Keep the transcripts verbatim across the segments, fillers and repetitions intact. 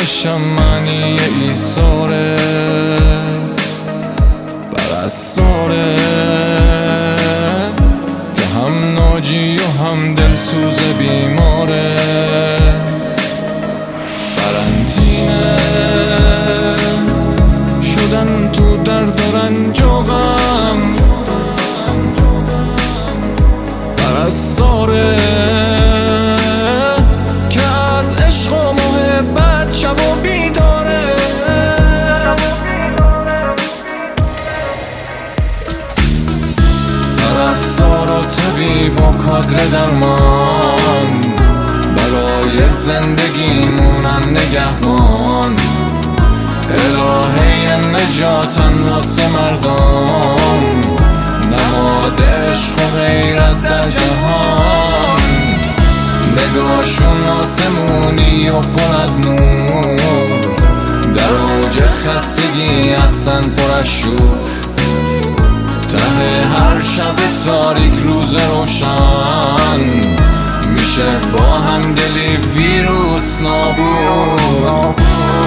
عشقم معنی ایثاره، پرستاره که هم ناجی و هم دلسوز بیماره. قرنطینه شدن تو درد و رنج و غم، پرستاره که از عشق و محبت شب و بیداره. پرستار و طبیب و کادر درمان، برای زندگیمونن نگهبان. الهه نجاتن واسه مردم، نهاد عشق و غیرت در جهان. نگاهشون آسمونی و پر از نور، در اوج خستگی هستن پر از شور. ته هر شب تاریک روز روشن، میشه با هم دلی ویروس نابود.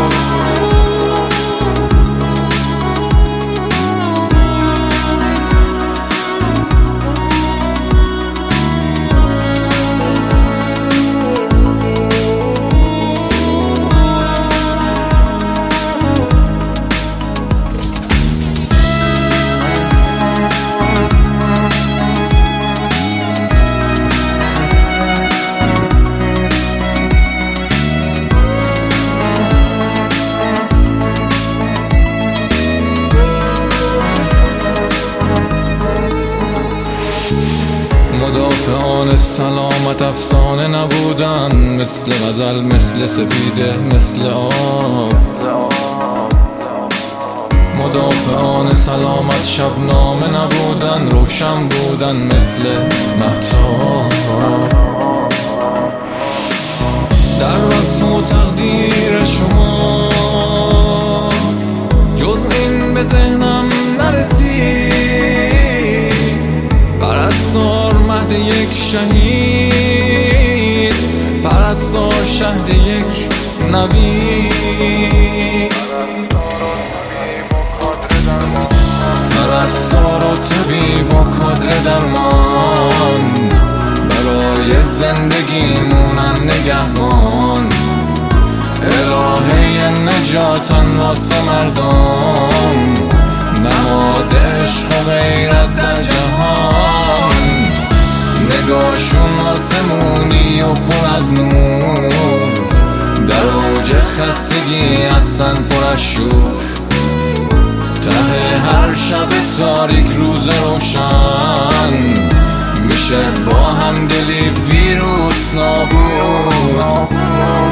مدافعان سلامت افسانه نبودن، مثل غزل مثل سپیده مثل آب. مدافعان سلامت شبنامه نبودن، روشن بودن مثل مهتاب. در وصف و تقدیر شما جز این به ذهنم نرسید. پرستار مهد یک شهید، پرستار شهد یک نوید. پرستار و طبیب و کادر درمان، برای زندگیمونن نگهبان. الهه نجاتن واسه مردم، نهاد عشق و غیرت در جهان. نگاهشون آسمونی و پر از نور، در اوج خستگی هستن پر از شور. ته هر شب تاریک روز روشن، میشه با هم دلی ویروس نابود.